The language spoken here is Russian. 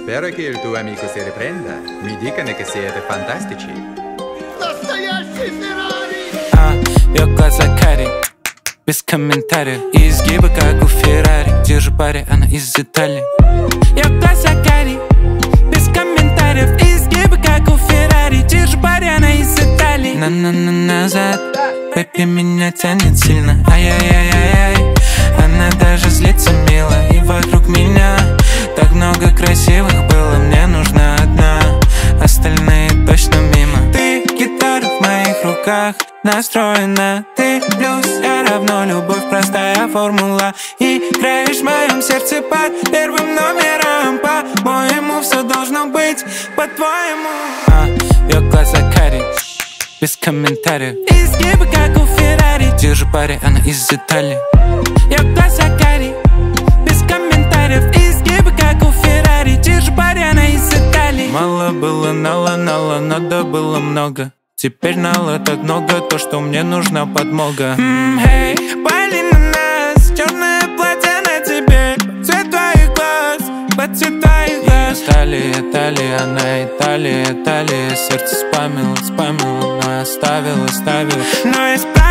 Spero che il tuo amico si riprenda. Mi dicono che siete fantastici. Настоящий Феррари! Ее глаза карие, без комментариев, и изгибы, как у Феррари. Держу пари, она из Италии. Ее глаза карие, без комментариев, и изгибы, как у Феррари. Держу пари, она из Италии. Назад, бэби, меня тянет сильно. Ай-яй-яй-яй-яй. Она даже злится мило, и вокруг меня так много красивых было. Мне нужна одна, остальные точно мимо. Ты гитара в моих руках, настроена. Ты плюс, я равно любовь, простая формула. Играешь в моем сердце под первым номером. По-моему, все должно быть по-твоему. Ее глаза карие, без комментариев, изгибы, как у Феррари. Держу пари, она из Италии. Ее глаза карие, без комментариев, изгибы, как у Феррари. Держу пари, она из Италии. Мало было, нала, надо было много. Теперь нала так много, то, что мне нужна подмога. Эй, пали на нас, черное платье на тебе, цвет твоих глаз, под цвет твоих глаз. Италия, она Италия, сердце спамила, но оставила. Но